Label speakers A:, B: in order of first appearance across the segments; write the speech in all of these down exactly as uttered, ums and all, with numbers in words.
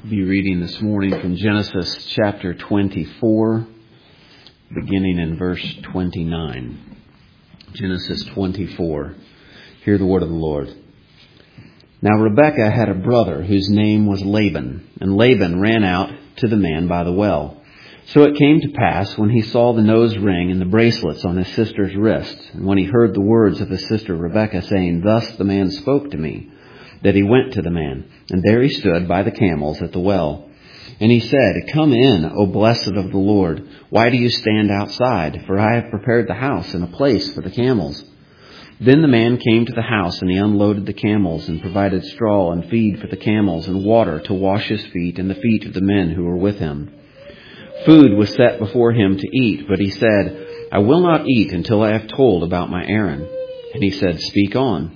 A: Be reading this morning from Genesis chapter twenty-four, beginning in verse twenty-nine. Genesis twenty-four. Hear the word of the Lord. Now Rebekah had a brother whose name was Laban, and Laban ran out to the man by the well. So it came to pass, when he saw the nose ring and the bracelets on his sister's wrists, and when he heard the words of his sister Rebekah, saying, "Thus the man spoke to me," that he went to the man, and there he stood by the camels at the well. And he said, "Come in, O blessed of the Lord. Why do you stand outside? For I have prepared the house and a place for the camels." Then the man came to the house, and he unloaded the camels, and provided straw and feed for the camels, and water to wash his feet and the feet of the men who were with him. Food was set before him to eat, but he said, "I will not eat until I have told about my errand." And he said, "Speak on."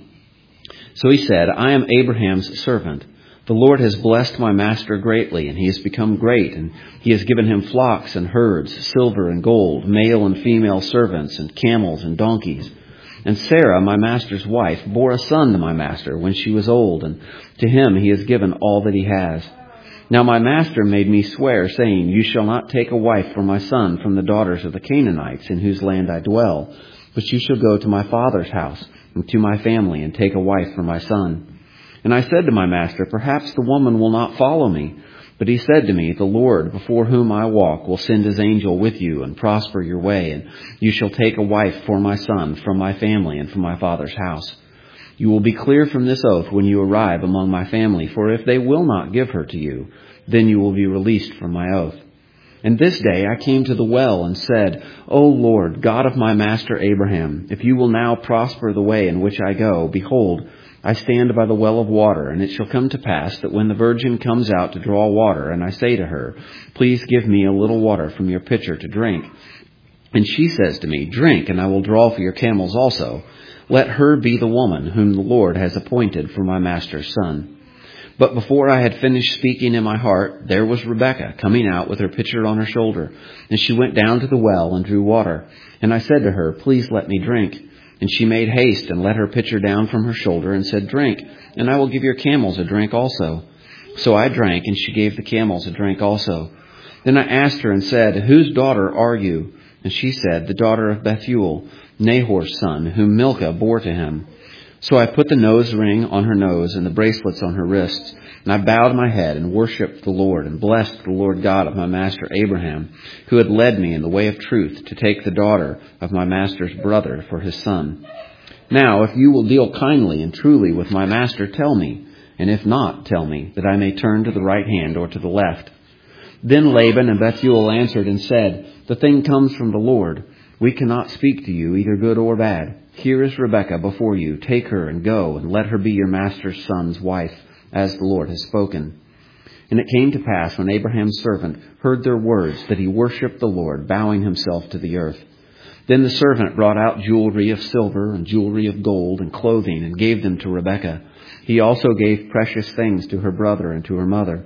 A: So he said, "I am Abraham's servant. The Lord has blessed my master greatly, and he has become great, and he has given him flocks and herds, silver and gold, male and female servants, and camels and donkeys. And Sarah, my master's wife, bore a son to my master when she was old, and to him he has given all that he has. Now my master made me swear, saying, 'You shall not take a wife for my son from the daughters of the Canaanites in whose land I dwell, but you shall go to my father's house and to my family and take a wife for my son.' And I said to my master, 'Perhaps the woman will not follow me.' But he said to me, 'The Lord, before whom I walk, will send his angel with you and prosper your way, and you shall take a wife for my son from my family and from my father's house. You will be clear from this oath when you arrive among my family, for if they will not give her to you, then you will be released from my oath.' And this day I came to the well and said, 'O Lord, God of my master Abraham, if you will now prosper the way in which I go, behold, I stand by the well of water, and it shall come to pass that when the virgin comes out to draw water, and I say to her, "Please give me a little water from your pitcher to drink," and she says to me, "Drink, and I will draw for your camels also," let her be the woman whom the Lord has appointed for my master's son." But before I had finished speaking in my heart, there was Rebekah coming out with her pitcher on her shoulder. And she went down to the well and drew water. And I said to her, "Please let me drink." And she made haste and let her pitcher down from her shoulder and said, "Drink, and I will give your camels a drink also." So I drank, and she gave the camels a drink also. Then I asked her and said, "Whose daughter are you?" And she said, "The daughter of Bethuel, Nahor's son, whom Milcah bore to him." So I put the nose ring on her nose and the bracelets on her wrists, and I bowed my head and worshipped the Lord and blessed the Lord God of my master Abraham, who had led me in the way of truth to take the daughter of my master's brother for his son. Now, if you will deal kindly and truly with my master, tell me, and if not, tell me, that I may turn to the right hand or to the left." Then Laban and Bethuel answered and said, "The thing comes from the Lord. We cannot speak to you either good or bad. Here is Rebekah before you. Take her and go, and let her be your master's son's wife, as the Lord has spoken." And it came to pass, when Abraham's servant heard their words, that he worshipped the Lord, bowing himself to the earth. Then the servant brought out jewelry of silver and jewelry of gold and clothing, and gave them to Rebekah. He also gave precious things to her brother and to her mother.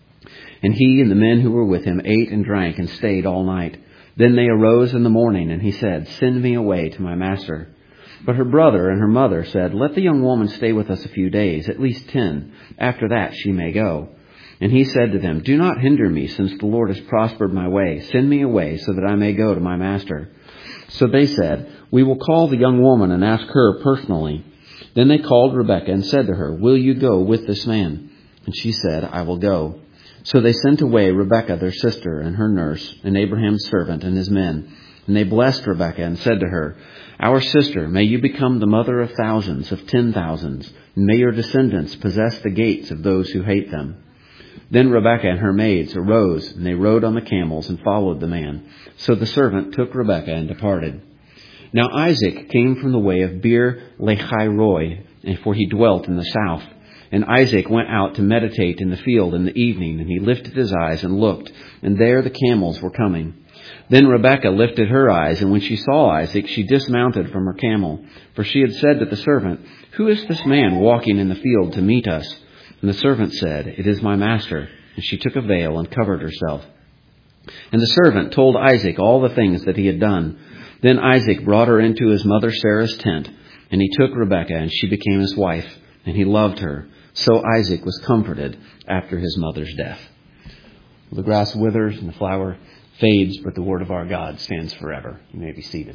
A: And he and the men who were with him ate and drank and stayed all night. Then they arose in the morning, and he said, "Send me away to my master." But her brother and her mother said, "Let the young woman stay with us a few days, at least ten. After that she may go." And he said to them, "Do not hinder me, since the Lord has prospered my way. Send me away so that I may go to my master." So they said, "We will call the young woman and ask her personally." Then they called Rebekah and said to her, "Will you go with this man?" And she said, "I will go." So they sent away Rebekah their sister and her nurse and Abraham's servant and his men. And they blessed Rebekah and said to her, "Our sister, may you become the mother of thousands, of ten thousands, and may your descendants possess the gates of those who hate them." Then Rebekah and her maids arose, and they rode on the camels and followed the man. So the servant took Rebekah and departed. Now Isaac came from the way of Beer Lahai-roi, for he dwelt in the south. And Isaac went out to meditate in the field in the evening, and he lifted his eyes and looked, and there the camels were coming. Then Rebekah lifted her eyes, and when she saw Isaac, she dismounted from her camel. For she had said to the servant, "Who is this man walking in the field to meet us?" And the servant said, "It is my master." And she took a veil and covered herself. And the servant told Isaac all the things that he had done. Then Isaac brought her into his mother Sarah's tent, and he took Rebekah, and she became his wife, and he loved her. So Isaac was comforted after his mother's death. The grass withers and the flower fades, but the word of our God stands forever. You may be seated.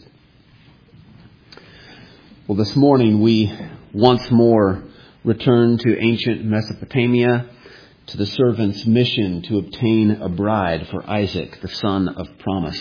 A: Well, this morning we once more return to ancient Mesopotamia, to the servant's mission to obtain a bride for Isaac, the son of promise.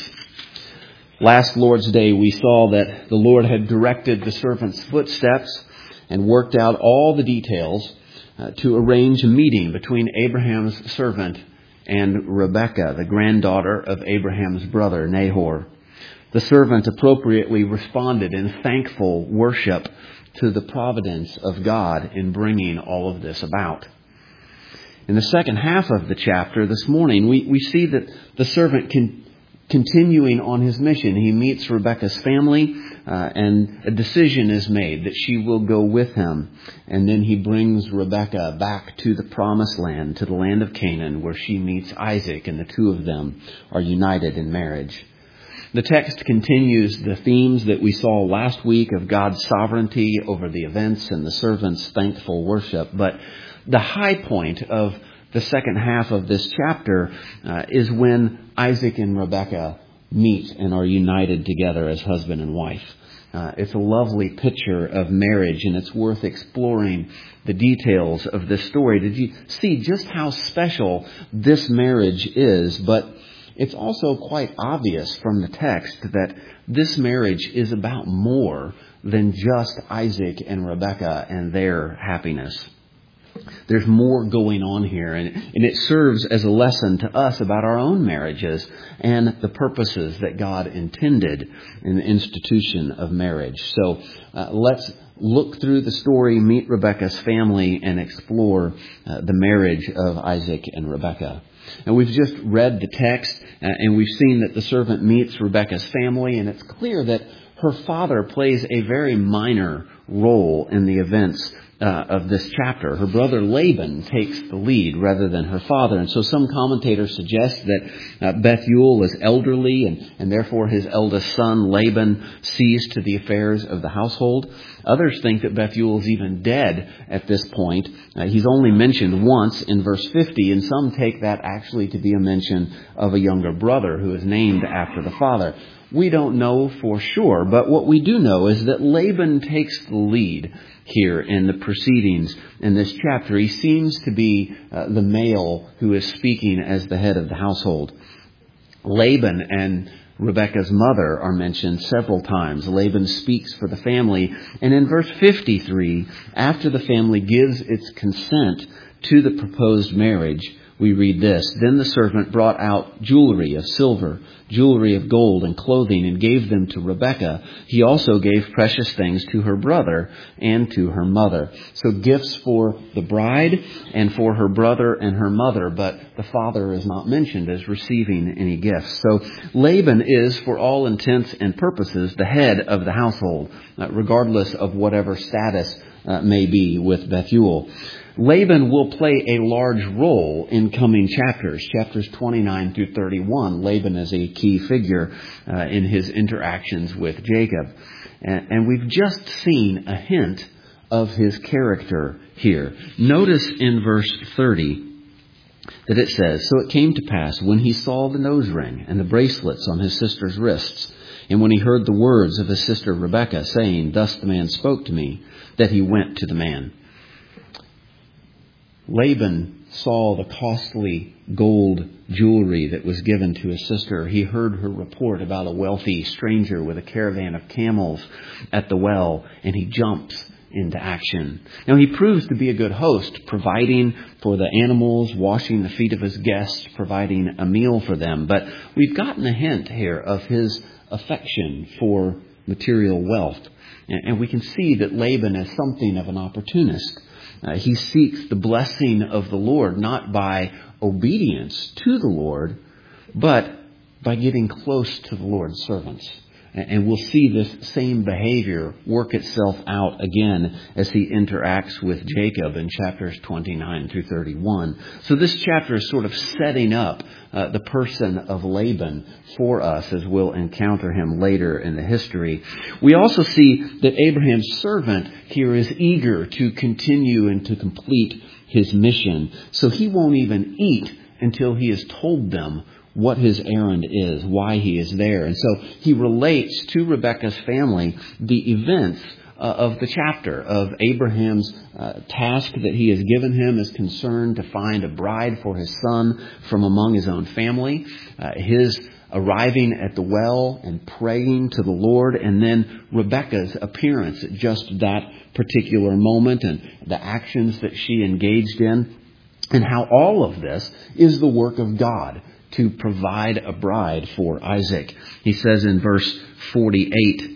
A: Last Lord's Day, we saw that the Lord had directed the servant's footsteps and worked out all the details uh, to arrange a meeting between Abraham's servant and Rebekah, the granddaughter of Abraham's brother, Nahor. The servant appropriately responded in thankful worship to the providence of God in bringing all of this about. In the second half of the chapter this morning, we, we see that the servant can continuing on his mission. He meets Rebekah's family uh, and a decision is made that she will go with him. And then he brings Rebekah back to the promised land, to the land of Canaan, where she meets Isaac, and the two of them are united in marriage. The text continues the themes that we saw last week of God's sovereignty over the events and the servant's thankful worship. But the high point of the second half of this chapter uh, is when Isaac and Rebekah meet and are united together as husband and wife. Uh, it's a lovely picture of marriage, and it's worth exploring the details of this story. Did you see just how special this marriage is? But it's also quite obvious from the text that this marriage is about more than just Isaac and Rebekah and their happiness. There's more going on here, and, and it serves as a lesson to us about our own marriages and the purposes that God intended in the institution of marriage. So uh, let's look through the story, meet Rebekah's family, and explore uh, the marriage of Isaac and Rebekah. And we've just read the text, uh, and we've seen that the servant meets Rebekah's family, and it's clear that her father plays a very minor role in the events Uh, of this chapter. Her brother Laban takes the lead rather than her father. And so some commentators suggest that uh, Bethuel is elderly and, and therefore his eldest son Laban sees to the affairs of the household. Others think that Bethuel is even dead at this point. Uh, he's only mentioned once in verse fifty, and some take that actually to be a mention of a younger brother who is named after the father. We don't know for sure, but what we do know is that Laban takes the lead here in the proceedings in this chapter. He seems to be uh, the male who is speaking as the head of the household. Laban and Rebekah's mother are mentioned several times. Laban speaks for the family. And in verse fifty-three, after the family gives its consent to the proposed marriage, we read this: Then the servant brought out jewelry of silver, jewelry of gold, and clothing, and gave them to Rebekah. He also gave precious things to her brother and to her mother. So gifts for the bride and for her brother and her mother, but the father is not mentioned as receiving any gifts. So Laban is, for all intents and purposes, the head of the household, uh, regardless of whatever status uh, may be with Bethuel. Laban will play a large role in coming chapters, chapters twenty-nine through thirty-one. Laban is a key figure uh, in his interactions with Jacob. And, and we've just seen a hint of his character here. Notice in verse thirty that it says, So it came to pass when he saw the nose ring and the bracelets on his sister's wrists, and when he heard the words of his sister Rebekah, saying, Thus the man spoke to me, that he went to the man. Laban saw the costly gold jewelry that was given to his sister. He heard her report about a wealthy stranger with a caravan of camels at the well, and he jumps into action. Now, he proves to be a good host, providing for the animals, washing the feet of his guests, providing a meal for them. But we've gotten a hint here of his affection for material wealth. And we can see that Laban is something of an opportunist. Uh, he seeks the blessing of the Lord, not by obedience to the Lord, but by getting close to the Lord's servants. And we'll see this same behavior work itself out again as he interacts with Jacob in chapters twenty-nine through thirty-one. So this chapter is sort of setting up uh, the person of Laban for us as we'll encounter him later in the history. We also see that Abraham's servant here is eager to continue and to complete his mission. So he won't even eat until he has told them what his errand is, why he is there. And so he relates to Rebekah's family the events uh, of the chapter, of Abraham's uh, task that he has given him is concerned to find a bride for his son from among his own family, uh, his arriving at the well and praying to the Lord, and then Rebekah's appearance at just that particular moment and the actions that she engaged in, and how all of this is the work of God to provide a bride for Isaac. He says in verse forty-eight,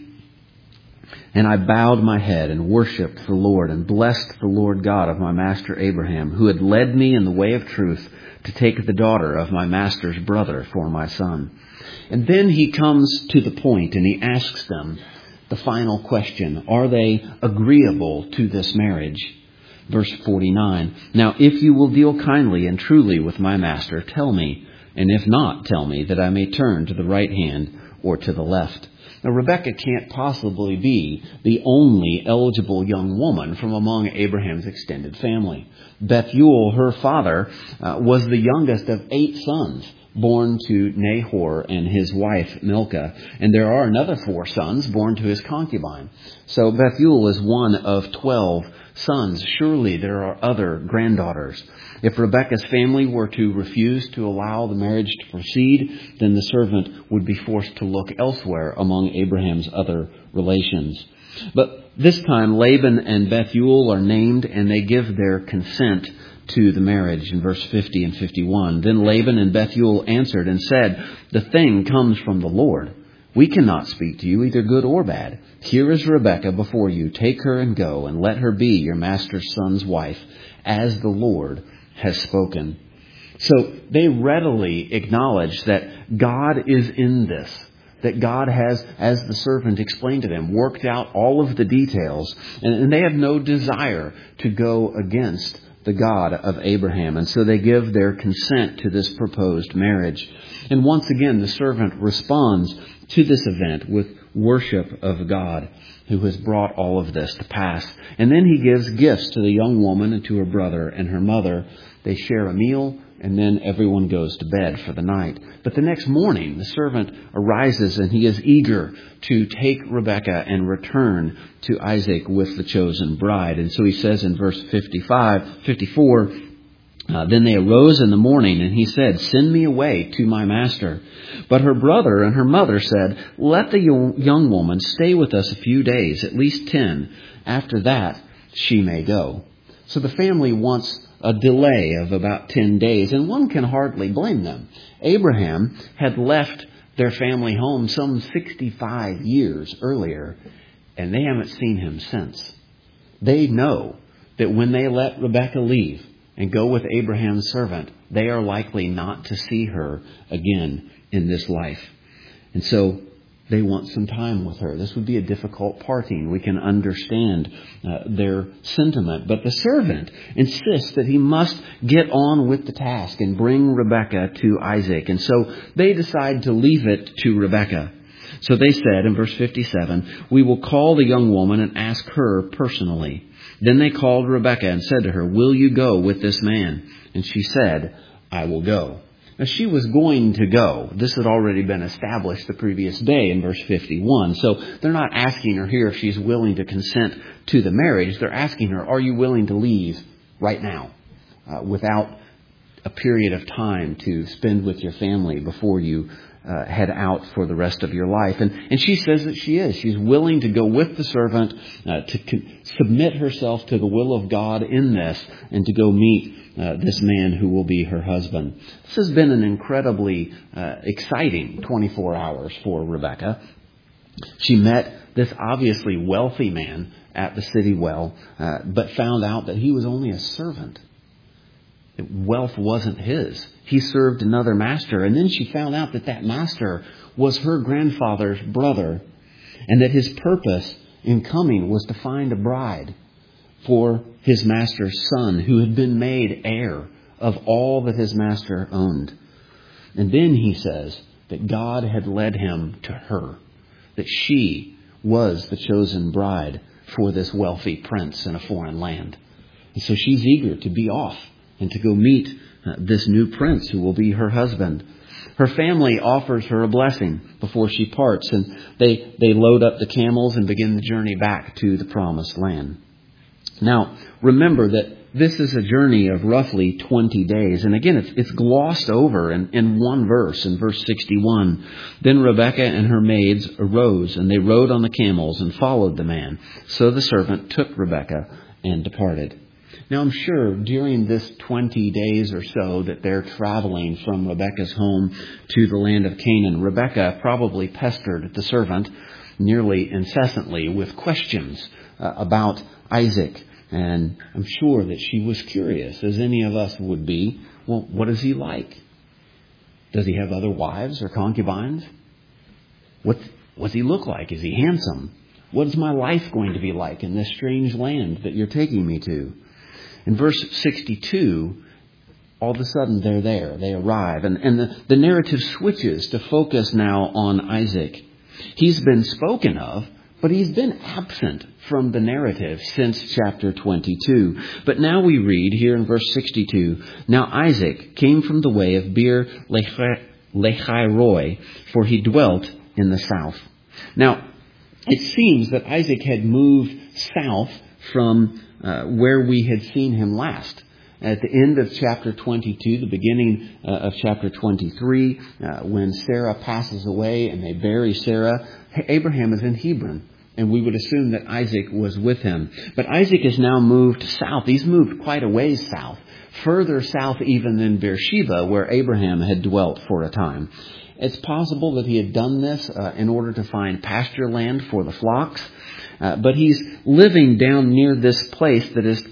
A: "And I bowed my head and worshipped the Lord and blessed the Lord God of my master Abraham, who had led me in the way of truth to take the daughter of my master's brother for my son." And then he comes to the point and he asks them the final question. Are they agreeable to this marriage? Verse forty-nine, "Now if you will deal kindly and truly with my master, tell me. And if not, tell me, that I may turn to the right hand or to the left." Now, Rebekah can't possibly be the only eligible young woman from among Abraham's extended family. Bethuel, her father, uh, was the youngest of eight sons born to Nahor and his wife Milcah. And there are another four sons born to his concubine. So Bethuel is one of twelve sons. Surely there are other granddaughters. If Rebekah's family were to refuse to allow the marriage to proceed, then the servant would be forced to look elsewhere among Abraham's other relations. But this time Laban and Bethuel are named, and they give their consent to the marriage in verse fifty and fifty-one. "Then Laban and Bethuel answered and said, 'The thing comes from the Lord. We cannot speak to you either good or bad. Here is Rebekah before you. Take her and go, and let her be your master's son's wife, as the Lord has spoken.'" So they readily acknowledge that God is in this, that God has, as the servant explained to them, worked out all of the details, and, and they have no desire to go against the God of Abraham. And so they give their consent to this proposed marriage. And once again, the servant responds to this event with worship of God, who has brought all of this to pass. And then he gives gifts to the young woman and to her brother and her mother. They share a meal, and then everyone goes to bed for the night. But the next morning, the servant arises, and he is eager to take Rebekah and return to Isaac with the chosen bride. And so he says in verse fifty-five, fifty-four, Uh, "Then they arose in the morning, and he said, 'Send me away to my master.' But her brother and her mother said, 'Let the young woman stay with us a few days, at least ten. After that, she may go.'" So the family wants a delay of about ten days, and one can hardly blame them. Abraham had left their family home some sixty-five years earlier, and they haven't seen him since. They know that when they let Rebekah leave and go with Abraham's servant, they are likely not to see her again in this life. And so they want some time with her. This would be a difficult parting. We can understand uh, their sentiment. But the servant insists that he must get on with the task and bring Rebekah to Isaac. And so they decide to leave it to Rebekah. So they said in verse fifty-seven, "We will call the young woman and ask her personally." Then they called Rebekah and said to her, "Will you go with this man?" And she said, "I will go." Now she was going to go. This had already been established the previous day in verse fifty-one. So they're not asking her here if she's willing to consent to the marriage. They're asking her, are you willing to leave right now uh, without a period of time to spend with your family before you Uh, head out for the rest of your life? And, and she says that she is. She's willing to go with the servant, uh, to con- submit herself to the will of God in this, and to go meet uh, this man who will be her husband. This has been an incredibly uh, exciting twenty-four hours for Rebekah. She met this obviously wealthy man at the city well, uh, but found out that he was only a servant. Wealth wasn't his. He served another master. And then she found out that that master was her grandfather's brother, and that his purpose in coming was to find a bride for his master's son, who had been made heir of all that his master owned. And then he says that God had led him to her, that she was the chosen bride for this wealthy prince in a foreign land. And so she's eager to be off and to go meet uh, this new prince who will be her husband. Her family offers her a blessing before she parts, and they, they load up the camels and begin the journey back to the promised land. Now, remember that this is a journey of roughly twenty days. And again, it's, it's glossed over in, in one verse, in verse sixty-one. Then Rebekah and her maids arose, and they rode on the camels and followed the man. So the servant took Rebekah and departed. Now, I'm sure during this twenty days or so that they're traveling from Rebekah's home to the land of Canaan, Rebekah probably pestered the servant nearly incessantly with questions uh, about Isaac. And I'm sure that she was curious, as any of us would be. Well, what is he like? Does he have other wives or concubines? What does he look like? Is he handsome? What is my life going to be like in this strange land that you're taking me to? In verse sixty-two, all of a sudden they're there. They arrive. And, and the, the narrative switches to focus now on Isaac. He's been spoken of, but he's been absent from the narrative since chapter twenty-two. But now we read here in verse sixty-two, Now Isaac came from the way of Beer Lahai-roi, for he dwelt in the south. Now, it seems that Isaac had moved south from uh, where we had seen him last. At the end of chapter twenty-two, the beginning uh, of chapter twenty-three, uh, when Sarah passes away and they bury Sarah, Abraham is in Hebron. And we would assume that Isaac was with him. But Isaac has now moved south. He's moved quite a ways south. Further south even than Beersheba, where Abraham had dwelt for a time. It's possible that he had done this uh, in order to find pasture land for the flocks. Uh, but he's living down near this place that is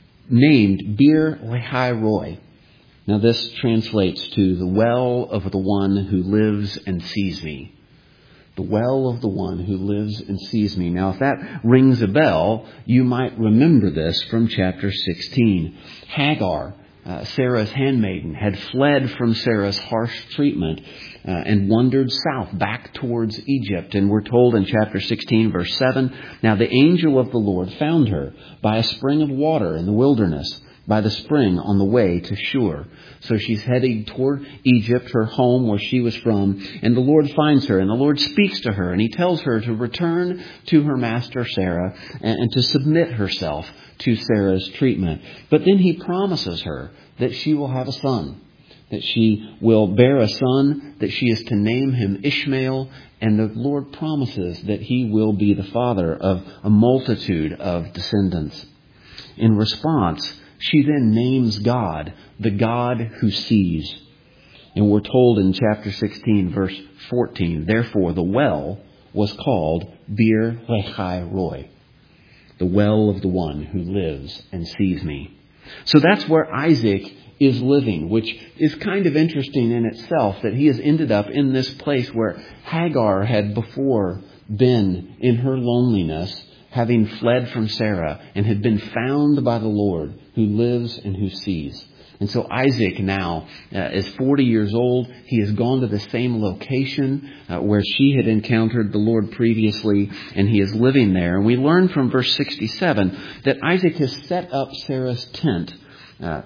A: named Beer Lahai-roi. Now this translates to the well of the one who lives and sees me. The well of the one who lives and sees me. Now, if that rings a bell, you might remember this from chapter sixteen. Hagar, uh, Sarah's handmaiden, had fled from Sarah's harsh treatment uh, and wandered south back towards Egypt. And we're told in chapter sixteen, verse seven, Now the angel of the Lord found her by a spring of water in the wilderness, by the spring on the way to Shur. So she's heading toward Egypt, her home where she was from, and the Lord finds her, and the Lord speaks to her, and he tells her to return to her master Sarah and, and to submit herself to Sarah's treatment. But then he promises her that she will have a son, that she will bear a son, that she is to name him Ishmael, and the Lord promises that he will be the father of a multitude of descendants. In response, she then names God, the God who sees. And we're told in chapter sixteen, verse fourteen, Therefore the well was called Beer Lahai-roi, the well of the one who lives and sees me. So that's where Isaac is living, which is kind of interesting in itself, that he has ended up in this place where Hagar had before been in her loneliness, having fled from Sarah, and had been found by the Lord who lives and who sees. And so Isaac now uh, is forty years old. He has gone to the same location uh, where she had encountered the Lord previously, and he is living there. And we learn from verse sixty-seven that Isaac has set up Sarah's tent uh,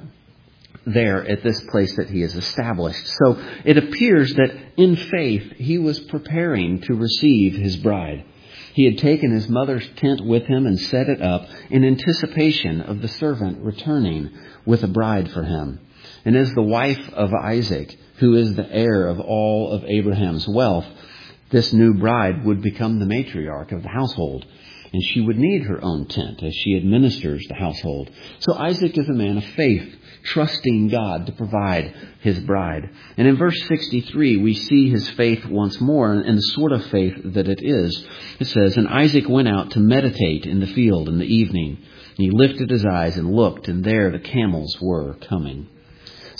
A: there at this place that he has established. So it appears that in faith he was preparing to receive his bride. He had taken his mother's tent with him and set it up in anticipation of the servant returning with a bride for him. And as the wife of Isaac, who is the heir of all of Abraham's wealth, this new bride would become the matriarch of the household. And she would need her own tent as she administers the household. So Isaac is a man of faith, trusting God to provide his bride. And in verse sixty-three, we see his faith once more and the sort of faith that it is. It says, And Isaac went out to meditate in the field in the evening. And he lifted his eyes and looked, and there the camels were coming.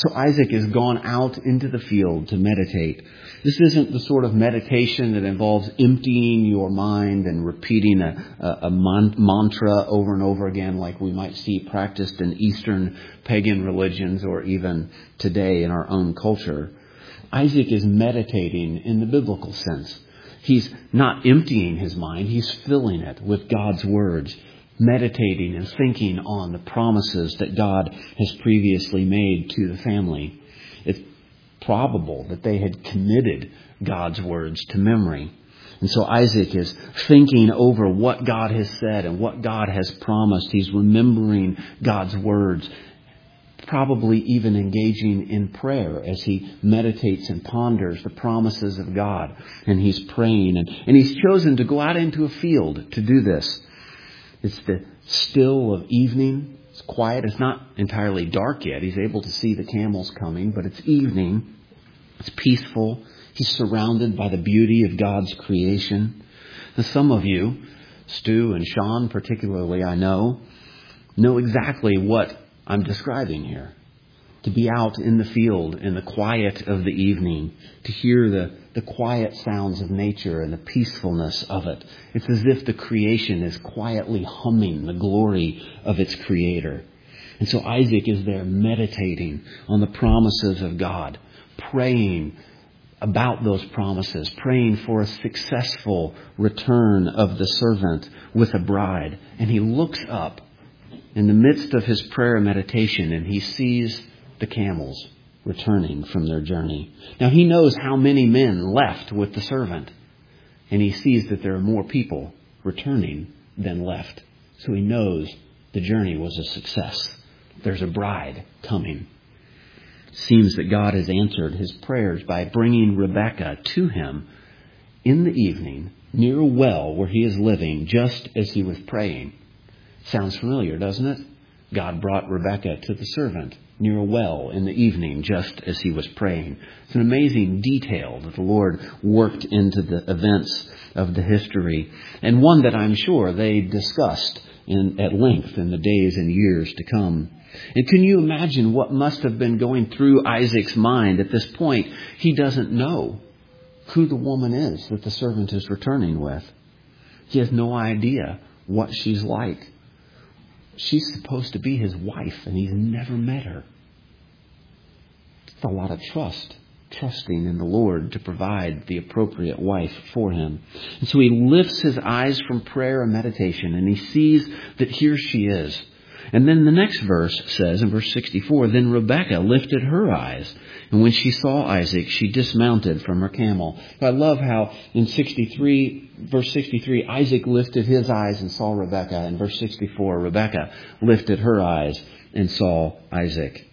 A: So Isaac has gone out into the field to meditate. This isn't the sort of meditation that involves emptying your mind and repeating a, a, a man, mantra over and over again like we might see practiced in Eastern pagan religions or even today in our own culture. Isaac is meditating in the biblical sense. He's not emptying his mind, he's filling it with God's words, meditating and thinking on the promises that God has previously made to the family. It's probable that they had committed God's words to memory. And so Isaac is thinking over what God has said and what God has promised. He's remembering God's words, probably even engaging in prayer as he meditates and ponders the promises of God. And he's praying. And, and he's chosen to go out into a field to do this. It's the still of evening. It's quiet. It's not entirely dark yet. He's able to see the camels coming, but it's evening. It's peaceful. He's surrounded by the beauty of God's creation. Now, some of you, Stu and Sean particularly, I know, know exactly what I'm describing here. To be out in the field in the quiet of the evening, to hear the, the quiet sounds of nature and the peacefulness of it. It's as if the creation is quietly humming the glory of its creator. And so Isaac is there meditating on the promises of God, praying about those promises, praying for a successful return of the servant with a bride. And he looks up in the midst of his prayer and meditation, and he sees the camels returning from their journey. Now he knows how many men left with the servant, and he sees that there are more people returning than left. So he knows the journey was a success. There's a bride coming. It seems that God has answered his prayers by bringing Rebekah to him in the evening near a well where he is living, just as he was praying. Sounds familiar, doesn't it? God brought Rebekah to the servant near a well in the evening, just as he was praying. It's an amazing detail that the Lord worked into the events of the history, and one that I'm sure they discussed in, at length in the days and years to come. And can you imagine what must have been going through Isaac's mind at this point? He doesn't know who the woman is that the servant is returning with. He has no idea what she's like. She's supposed to be his wife, and he's never met her. It's a lot of trust, trusting in the Lord to provide the appropriate wife for him. And so he lifts his eyes from prayer and meditation, and he sees that here she is. And then the next verse says, in verse sixty-four, then Rebekah lifted her eyes, and when she saw Isaac, she dismounted from her camel. I love how in sixty-three, verse sixty-three, Isaac lifted his eyes and saw Rebekah. In verse sixty-four, Rebekah lifted her eyes and saw Isaac.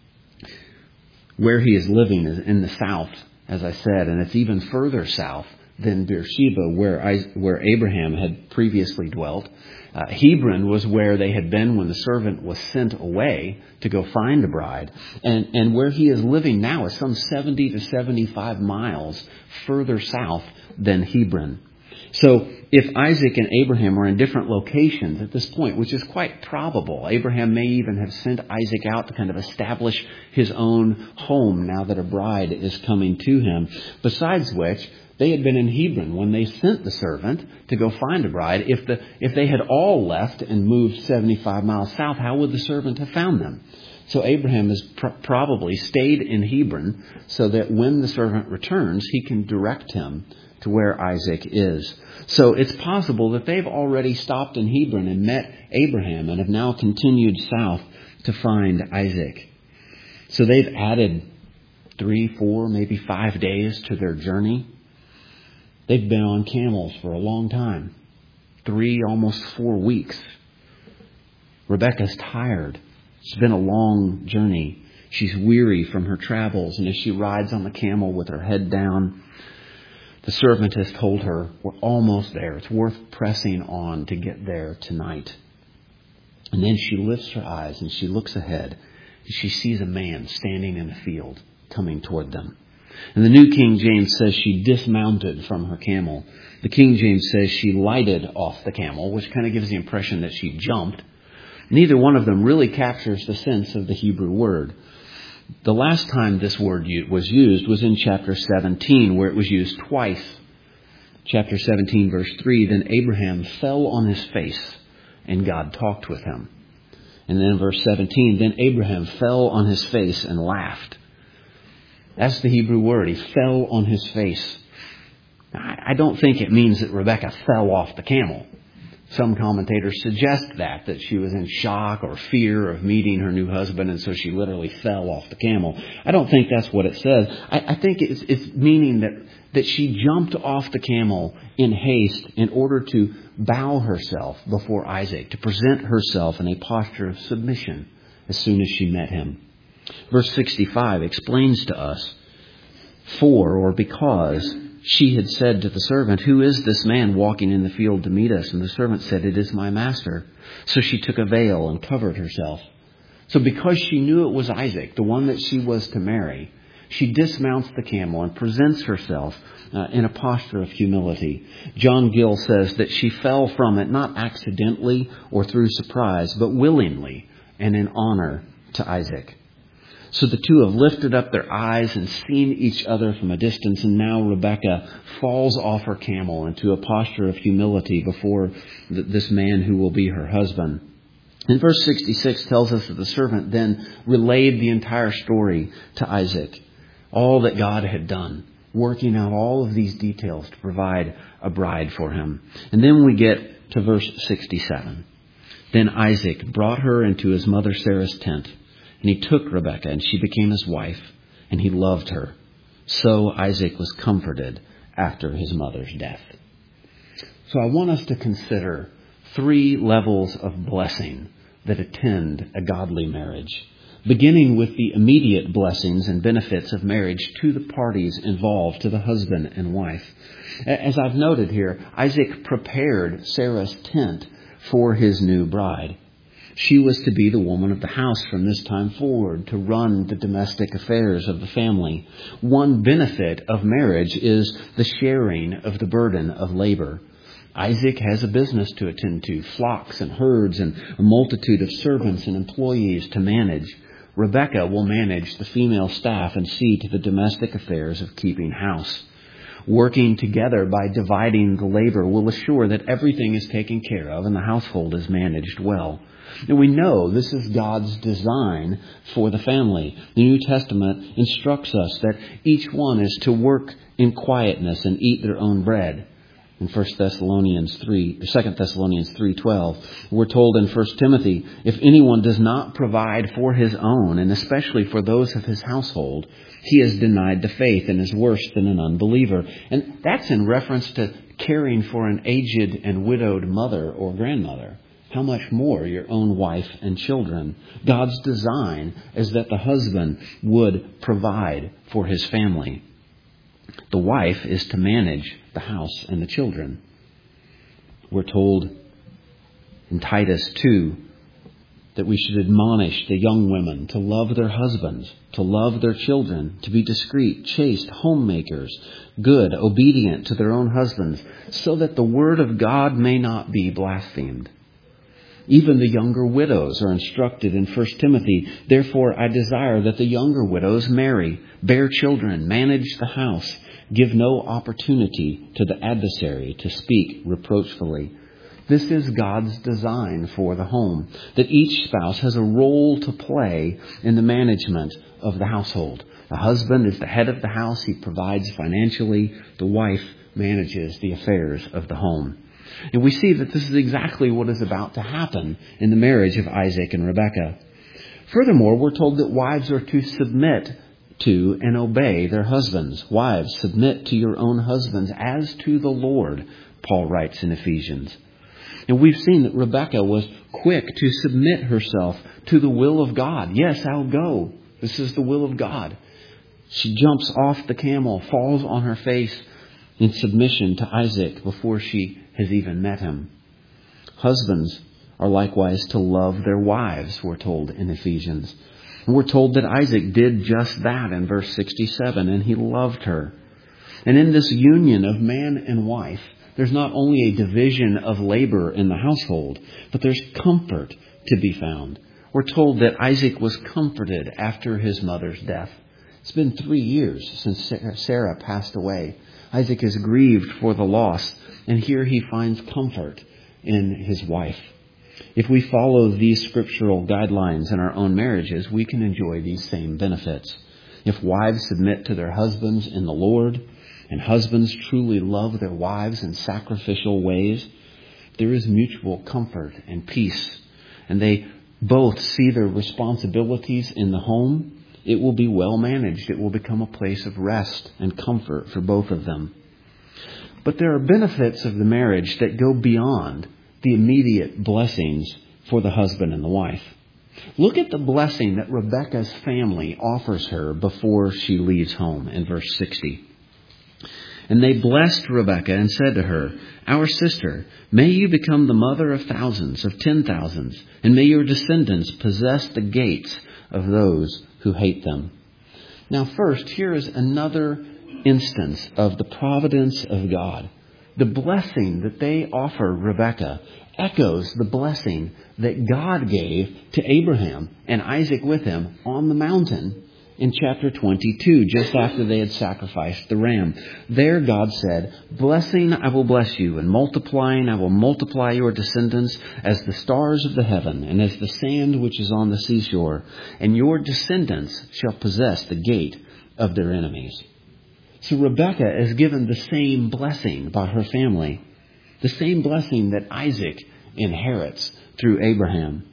A: Where he is living is in the south, as I said, and it's even further south than Beersheba, where I, where Abraham had previously dwelt. Uh, Hebron was where they had been when the servant was sent away to go find a bride. And, and where he is living now is some seventy to seventy-five miles further south than Hebron. So if Isaac and Abraham were in different locations at this point, which is quite probable, Abraham may even have sent Isaac out to kind of establish his own home now that a bride is coming to him. Besides which, they had been in Hebron when they sent the servant to go find a bride. If the if they had all left and moved seventy-five miles south, how would the servant have found them? So Abraham has pr- probably stayed in Hebron so that when the servant returns, he can direct him to where Isaac is. So it's possible that they've already stopped in Hebron and met Abraham and have now continued south to find Isaac. So they've added three, four, maybe five days to their journey. They've been on camels for a long time. Three, almost four weeks. Rebekah's tired. It's been a long journey. She's weary from her travels. And as she rides on the camel with her head down, the servant has told her, we're almost there. It's worth pressing on to get there tonight. And then she lifts her eyes and she looks ahead. And she sees a man standing in the field coming toward them. And the New King James says she dismounted from her camel. The King James says she lighted off the camel, which kind of gives the impression that she jumped. Neither one of them really captures the sense of the Hebrew word. The last time this word was used was in chapter seventeen, where it was used twice. Chapter seventeen, verse three, then Abraham fell on his face, and God talked with him. And then in verse seventeen, then Abraham fell on his face and laughed. That's the Hebrew word. He fell on his face. I don't think it means that Rebekah fell off the camel. Some commentators suggest that, that she was in shock or fear of meeting her new husband, and so she literally fell off the camel. I don't think that's what it says. I, I think it's, it's meaning that, that she jumped off the camel in haste in order to bow herself before Isaac, to present herself in a posture of submission as soon as she met him. Verse sixty-five explains to us, for or because she had said to the servant, who is this man walking in the field to meet us? And the servant said, it is my master. So she took a veil and covered herself. So because she knew it was Isaac, the one that she was to marry, she dismounts the camel and presents herself uh, in a posture of humility. John Gill says that she fell from it not accidentally or through surprise, but willingly and in honor to Isaac. So the two have lifted up their eyes and seen each other from a distance, and now Rebekah falls off her camel into a posture of humility before this man who will be her husband. And verse sixty-six tells us that the servant then relayed the entire story to Isaac, all that God had done, working out all of these details to provide a bride for him. And then we get to verse sixty-seven. Then Isaac brought her into his mother Sarah's tent. And he took Rebekah, and she became his wife, and he loved her. So Isaac was comforted after his mother's death. So I want us to consider three levels of blessing that attend a godly marriage, beginning with the immediate blessings and benefits of marriage to the parties involved, to the husband and wife. As I've noted here, Isaac prepared Sarah's tent for his new bride. She was to be the woman of the house from this time forward, to run the domestic affairs of the family. One benefit of marriage is the sharing of the burden of labor. Isaac has a business to attend to, flocks and herds and a multitude of servants and employees to manage. Rebekah will manage the female staff and see to the domestic affairs of keeping house. Working together by dividing the labor will assure that everything is taken care of and the household is managed well. And we know this is God's design for the family. The New Testament instructs us that each one is to work in quietness and eat their own bread. In First Thessalonians three, Second Thessalonians three twelve, we're told in First Timothy, if anyone does not provide for his own, and especially for those of his household, he has denied the faith and is worse than an unbeliever. And that's in reference to caring for an aged and widowed mother or grandmother. How much more your own wife and children? God's design is that the husband would provide for his family. The wife is to manage the house and the children. We're told in Titus two that we should admonish the young women to love their husbands, to love their children, to be discreet, chaste, homemakers, good, obedient to their own husbands, so that the word of God may not be blasphemed. Even the younger widows are instructed in First Timothy, therefore I desire that the younger widows marry, bear children, manage the house, give no opportunity to the adversary to speak reproachfully. This is God's design for the home, that each spouse has a role to play in the management of the household. The husband is the head of the house. He provides financially. The wife manages the affairs of the home. And we see that this is exactly what is about to happen in the marriage of Isaac and Rebekah. Furthermore, we're told that wives are to submit to and obey their husbands. Wives, submit to your own husbands as to the Lord, Paul writes in Ephesians. And we've seen that Rebekah was quick to submit herself to the will of God. Yes, I'll go. This is the will of God. She jumps off the camel, falls on her face in submission to Isaac before she has even met him. Husbands are likewise to love their wives, we're told in Ephesians. And we're told that Isaac did just that in verse sixty-seven, and he loved her. And in this union of man and wife, there's not only a division of labor in the household, but there's comfort to be found. We're told that Isaac was comforted after his mother's death. It's been three years since Sarah passed away. Isaac is grieved for the loss, and here he finds comfort in his wife. If we follow these scriptural guidelines in our own marriages, we can enjoy these same benefits. If wives submit to their husbands in the Lord, and husbands truly love their wives in sacrificial ways, there is mutual comfort and peace, and they both see their responsibilities in the home. It will be well managed. It will become a place of rest and comfort for both of them. But there are benefits of the marriage that go beyond the immediate blessings for the husband and the wife. Look at the blessing that Rebekah's family offers her before she leaves home in verse sixty. And they blessed Rebekah and said to her, "Our sister, may you become the mother of thousands, of ten thousands, and may your descendants possess the gates of those who hate them." Now first, here is another instance of the providence of God. The blessing that they offer Rebekah echoes the blessing that God gave to Abraham and Isaac with him on the mountain in chapter twenty-two, just after they had sacrificed the ram. There God said, "Blessing I will bless you, and multiplying I will multiply your descendants as the stars of the heaven, and as the sand which is on the seashore. And your descendants shall possess the gate of their enemies." So Rebekah is given the same blessing by her family, the same blessing that Isaac inherits through Abraham.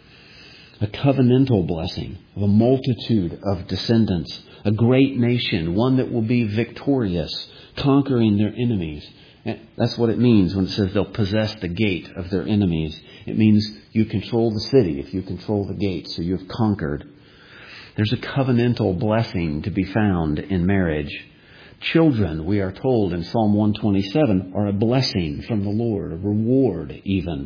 A: A covenantal blessing of a multitude of descendants, a great nation, one that will be victorious, conquering their enemies. And that's what it means when it says they'll possess the gate of their enemies. It means you control the city if you control the gate, so you've conquered. There's a covenantal blessing to be found in marriage. Children, we are told in Psalm one twenty-seven, are a blessing from the Lord, a reward even.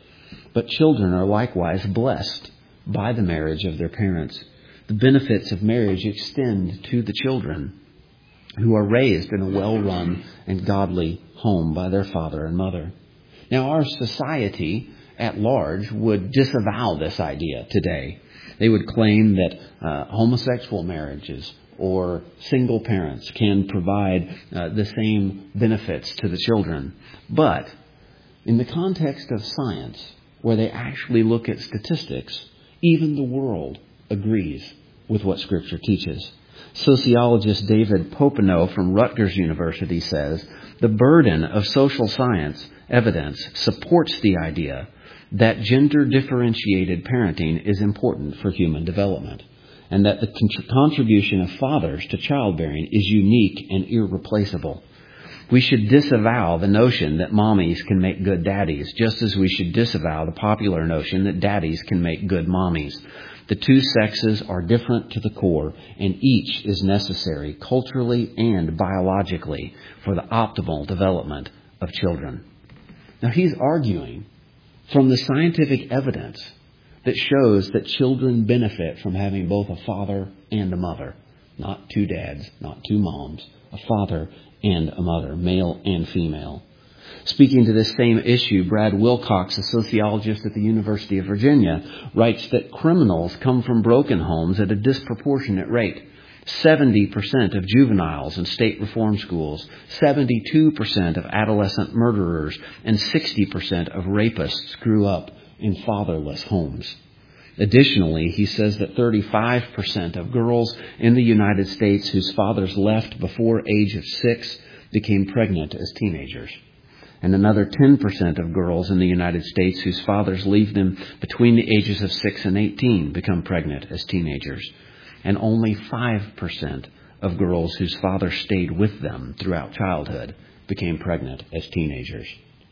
A: But children are likewise blessed by the marriage of their parents. The benefits of marriage extend to the children who are raised in a well-run and godly home by their father and mother. Now, our society at large would disavow this idea today. They would claim that uh, homosexual marriages or single parents can provide uh, the same benefits to the children. But in the context of science, where they actually look at statistics, even the world agrees with what Scripture teaches. Sociologist David Popenoe from Rutgers University says, "The burden of social science evidence supports the idea that gender-differentiated parenting is important for human development, and that the con- contribution of fathers to childbearing is unique and irreplaceable. We should disavow the notion that mommies can make good daddies, just as we should disavow the popular notion that daddies can make good mommies. The two sexes are different to the core, and each is necessary culturally and biologically for the optimal development of children." Now, he's arguing from the scientific evidence that shows that children benefit from having both a father and a mother. Not two dads, not two moms, a father and a mother, male and female. Speaking to this same issue, Brad Wilcox, a sociologist at the University of Virginia, writes that criminals come from broken homes at a disproportionate rate. seventy percent of juveniles in state reform schools, seventy-two percent of adolescent murderers, and sixty percent of rapists grew up in fatherless homes. Additionally, he says that thirty-five percent of girls in the United States whose fathers left before age of six became pregnant as teenagers. And another ten percent of girls in the United States whose fathers leave them between the ages of six and eighteen become pregnant as teenagers. And only five percent of girls whose fathers stayed with them throughout childhood became pregnant as teenagers.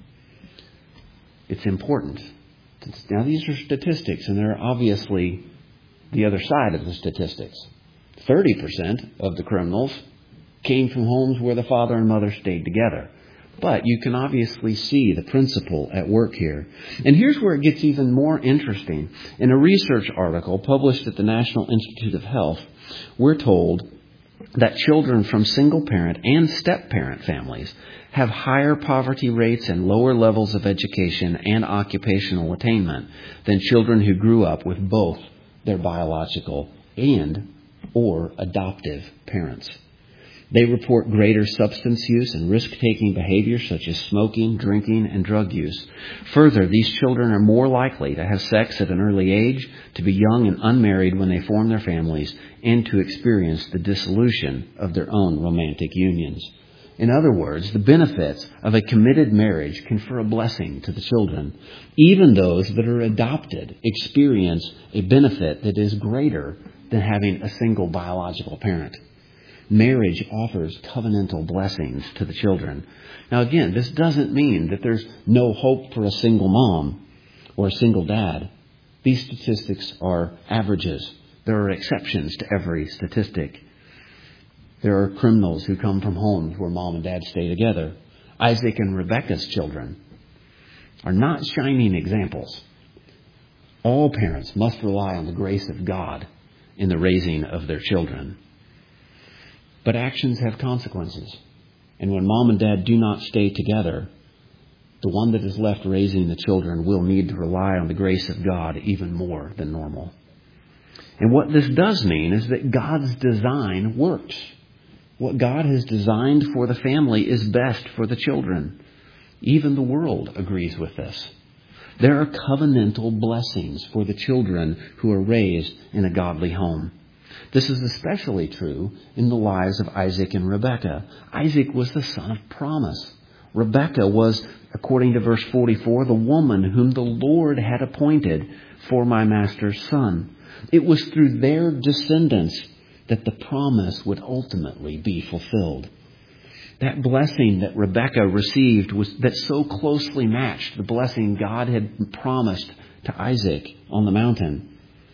A: It's important. Now, these are statistics, and they're obviously the other side of the statistics. thirty percent of the criminals came from homes where the father and mother stayed together. But you can obviously see the principle at work here. And here's where it gets even more interesting. In a research article published at the National Institute of Health, we're told that children from single-parent and step-parent families have higher poverty rates and lower levels of education and occupational attainment than children who grew up with both their biological and or adoptive parents. They report greater substance use and risk-taking behaviors such as smoking, drinking, and drug use. Further, these children are more likely to have sex at an early age, to be young and unmarried when they form their families, and to experience the dissolution of their own romantic unions. In other words, the benefits of a committed marriage confer a blessing to the children. Even those that are adopted experience a benefit that is greater than having a single biological parent. Marriage offers covenantal blessings to the children. Now again, this doesn't mean that there's no hope for a single mom or a single dad. These statistics are averages. There are exceptions to every statistic. There are criminals who come from homes where mom and dad stay together. Isaac and Rebekah's children are not shining examples. All parents must rely on the grace of God in the raising of their children. But actions have consequences. And when mom and dad do not stay together, the one that is left raising the children will need to rely on the grace of God even more than normal. And what this does mean is that God's design works. What God has designed for the family is best for the children. Even the world agrees with this. There are covenantal blessings for the children who are raised in a godly home. This is especially true in the lives of Isaac and Rebekah. Isaac was the son of promise. Rebekah was, according to verse forty-four, the woman whom the Lord had appointed for my master's son. It was through their descendants that the promise would ultimately be fulfilled. That blessing that Rebekah received was that so closely matched the blessing God had promised to Isaac on the mountain.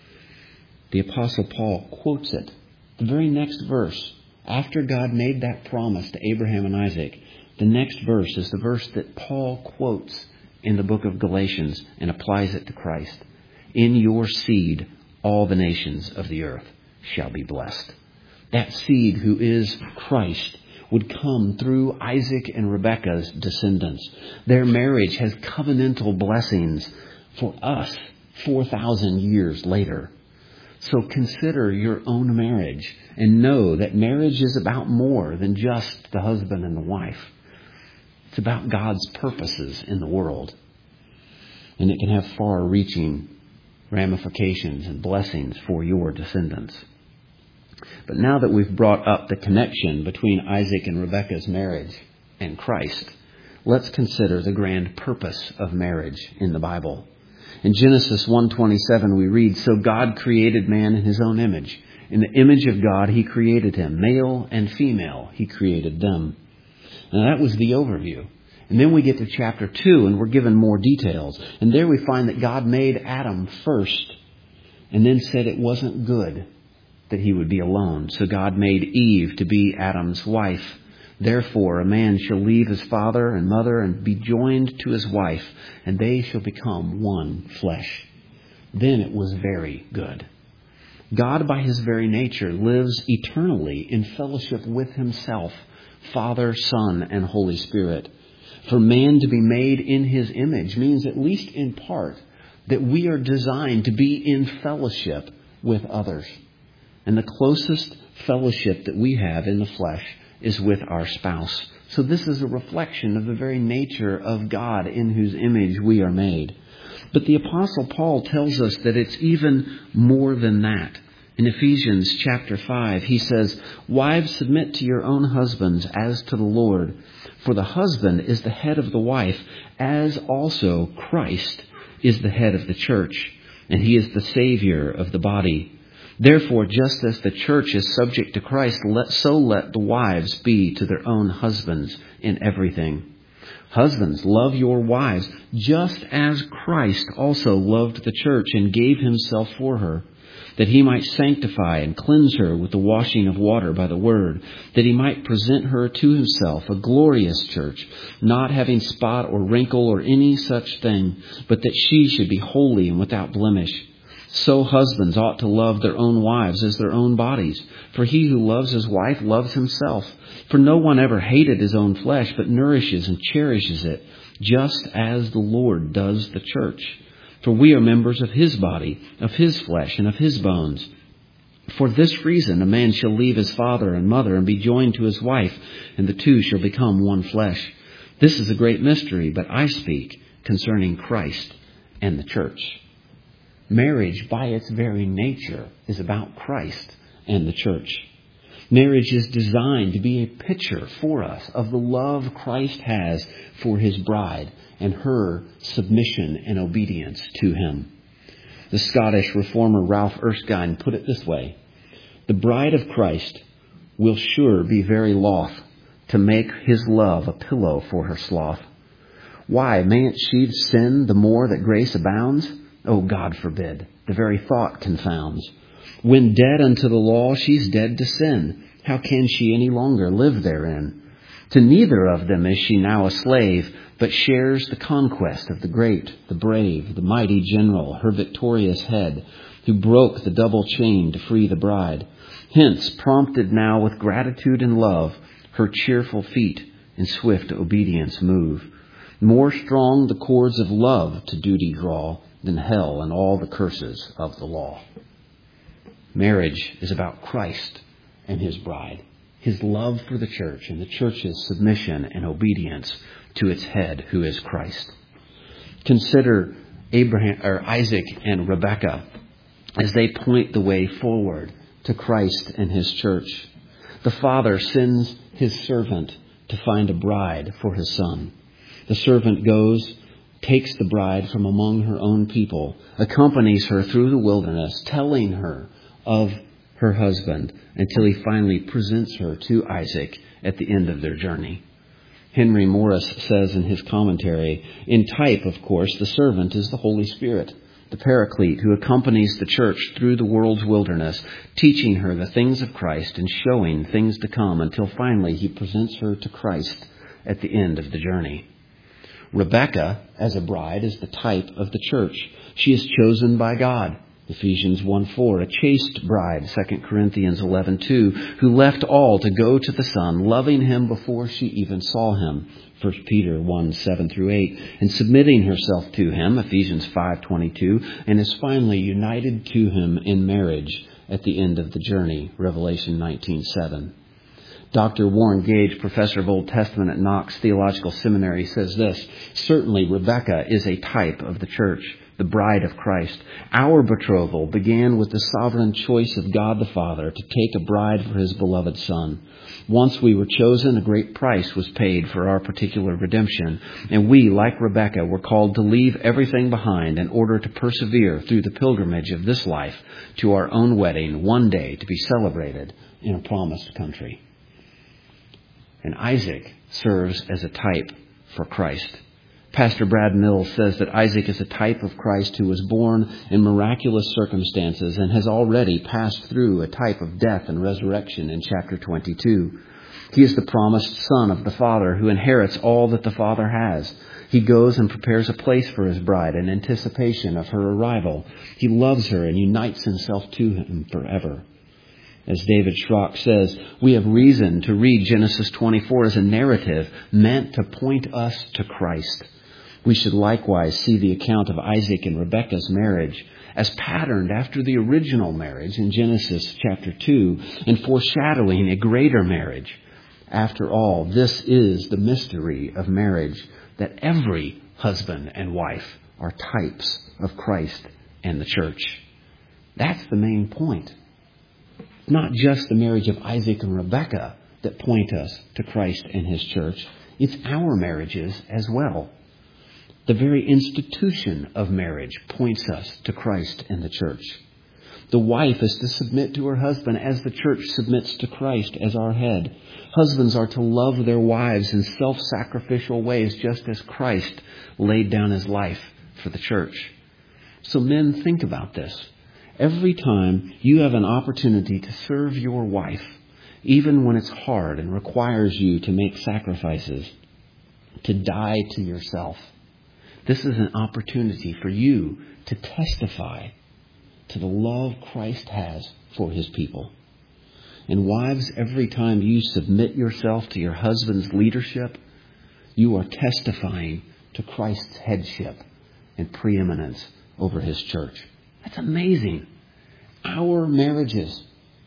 A: The Apostle Paul quotes it. The very next verse, after God made that promise to Abraham and Isaac, the next verse is the verse that Paul quotes in the book of Galatians and applies it to Christ. In your seed, all the nations of the earth shall be blessed. That seed, who is Christ, would come through Isaac and Rebekah's descendants. Their marriage has covenantal blessings for us four thousand years later. So consider your own marriage and know that marriage is about more than just the husband and the wife. It's about God's purposes in the world. And it can have far-reaching ramifications and blessings for your descendants. But now that we've brought up the connection between Isaac and Rebekah's marriage and Christ, let's consider the grand purpose of marriage in the Bible. In Genesis one twenty-seven we read, "So God created man in his own image. In the image of God he created him. Male and female he created them." Now that was the overview. And then we get to chapter two and we're given more details. And there we find that God made Adam first and then said it wasn't good that he would be alone. So God made Eve to be Adam's wife. Therefore, a man shall leave his father and mother and be joined to his wife, and they shall become one flesh. Then it was very good. God, by his very nature, lives eternally in fellowship with himself, Father, Son, and Holy Spirit. For man to be made in his image means, at least in part, that we are designed to be in fellowship with others. And the closest fellowship that we have in the flesh is with our spouse. So this is a reflection of the very nature of God in whose image we are made. But the Apostle Paul tells us that it's even more than that. In Ephesians chapter five, he says, "Wives, submit to your own husbands as to the Lord. For the husband is the head of the wife, as also Christ is the head of the church, and he is the Savior of the body. Therefore, just as the church is subject to Christ, let, so let the wives be to their own husbands in everything. Husbands, love your wives, just as Christ also loved the church and gave himself for her, that he might sanctify and cleanse her with the washing of water by the word, that he might present her to himself a glorious church, not having spot or wrinkle or any such thing, but that she should be holy and without blemish. So husbands ought to love their own wives as their own bodies. For he who loves his wife loves himself. For no one ever hated his own flesh, but nourishes and cherishes it, just as the Lord does the church. For we are members of his body, of his flesh, and of his bones. For this reason a man shall leave his father and mother and be joined to his wife, and the two shall become one flesh. This is a great mystery, but I speak concerning Christ and the church. Marriage, by its very nature, is about Christ and the church. Marriage is designed to be a picture for us of the love Christ has for his bride and her submission and obedience to him. The Scottish reformer Ralph Erskine put it this way: the bride of Christ will sure be very loth to make his love a pillow for her sloth. Why, mayn't she sin the more that grace abounds? Oh, God forbid. The very thought confounds. When dead unto the law, she's dead to sin. How can she any longer live therein? To neither of them is she now a slave, but shares the conquest of the great, the brave, the mighty general, her victorious head, who broke the double chain to free the bride. Hence, prompted now with gratitude and love, her cheerful feet in swift obedience move. More strong the cords of love to duty draw than hell and all the curses of the law. Marriage is about Christ and his bride, his love for the church and the church's submission and obedience to its head, who is Christ. Consider Abraham or Isaac and Rebekah as they point the way forward to Christ and his church. The father sends his servant to find a bride for his son. The servant goes, takes the bride from among her own people, accompanies her through the wilderness, telling her of her husband until he finally presents her to Isaac at the end of their journey. Henry Morris says in his commentary, in type, of course, the servant is the Holy Spirit, the Paraclete who accompanies the church through the world's wilderness, teaching her the things of Christ and showing things to come until finally he presents her to Christ at the end of the journey. Rebekah, as a bride, is the type of the church. She is chosen by God. Ephesians one four, a chaste bride, Second Corinthians eleven two, who left all to go to the Son, loving him before she even saw him, First Peter one seven through eight, and submitting herself to him, Ephesians five twenty-two, and is finally united to him in marriage at the end of the journey, Revelation nineteen seven. Doctor Warren Gage, professor of Old Testament at Knox Theological Seminary, says this: certainly Rebekah is a type of the church, the bride of Christ. Our betrothal began with the sovereign choice of God the Father to take a bride for his beloved Son. Once we were chosen, a great price was paid for our particular redemption, and we, like Rebekah, were called to leave everything behind in order to persevere through the pilgrimage of this life to our own wedding, one day to be celebrated in a promised country. And Isaac serves as a type for Christ. Pastor Brad Mills says that Isaac is a type of Christ who was born in miraculous circumstances and has already passed through a type of death and resurrection in chapter twenty-two. He is the promised son of the Father who inherits all that the Father has. He goes and prepares a place for his bride in anticipation of her arrival. He loves her and unites himself to him forever. As David Schrock says, we have reason to read Genesis twenty-four as a narrative meant to point us to Christ. We should likewise see the account of Isaac and Rebekah's marriage as patterned after the original marriage in Genesis chapter two and foreshadowing a greater marriage. After all, this is the mystery of marriage, that every husband and wife are types of Christ and the church. That's the main point. Not just the marriage of Isaac and Rebekah that point us to Christ and his church. It's our marriages as well. The very institution of marriage points us to Christ and the church. The wife is to submit to her husband as the church submits to Christ as our head. Husbands are to love their wives in self-sacrificial ways, just as Christ laid down his life for the church. So men, think about this. Every time you have an opportunity to serve your wife, even when it's hard and requires you to make sacrifices, to die to yourself, this is an opportunity for you to testify to the love Christ has for his people. And wives, every time you submit yourself to your husband's leadership, you are testifying to Christ's headship and preeminence over his church. That's amazing. Our marriages,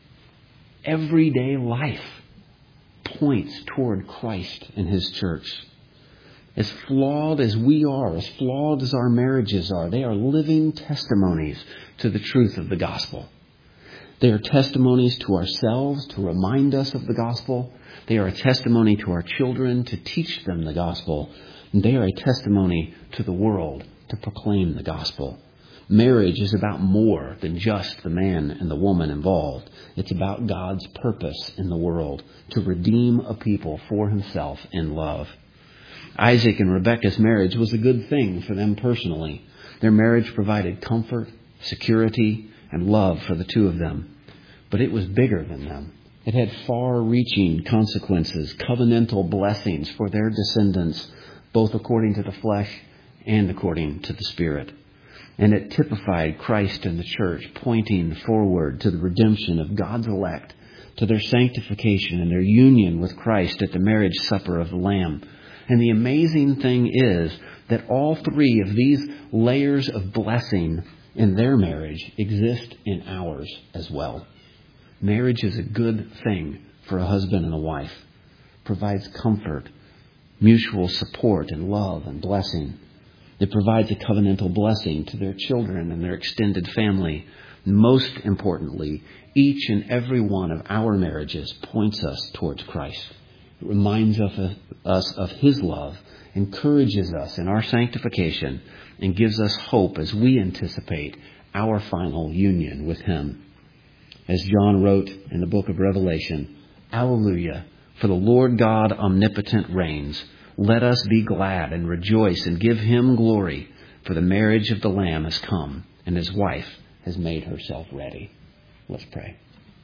A: everyday life, points toward Christ and his church. As flawed as we are, as flawed as our marriages are, they are living testimonies to the truth of the gospel. They are testimonies to ourselves to remind us of the gospel. They are a testimony to our children to teach them the gospel. And they are a testimony to the world to proclaim the gospel. Marriage is about more than just the man and the woman involved. It's about God's purpose in the world to redeem a people for himself in love. Isaac and Rebekah's marriage was a good thing for them personally. Their marriage provided comfort, security, and love for the two of them. But it was bigger than them. It had far-reaching consequences, covenantal blessings for their descendants, both according to the flesh and according to the Spirit. And it typified Christ and the church, pointing forward to the redemption of God's elect, to their sanctification and their union with Christ at the marriage supper of the Lamb. And the amazing thing is that all three of these layers of blessing in their marriage exist in ours as well. Marriage is a good thing for a husband and a wife. Provides comfort, mutual support and love and blessing. It provides a covenantal blessing to their children and their extended family. Most importantly, each and every one of our marriages points us towards Christ. It reminds us of his love, encourages us in our sanctification, and gives us hope as we anticipate our final union with him. As John wrote in the book of Revelation, Alleluia, for the Lord God omnipotent reigns. Let us be glad and rejoice and give him glory, for the marriage of the Lamb has come, and his wife has made herself ready. Let's pray.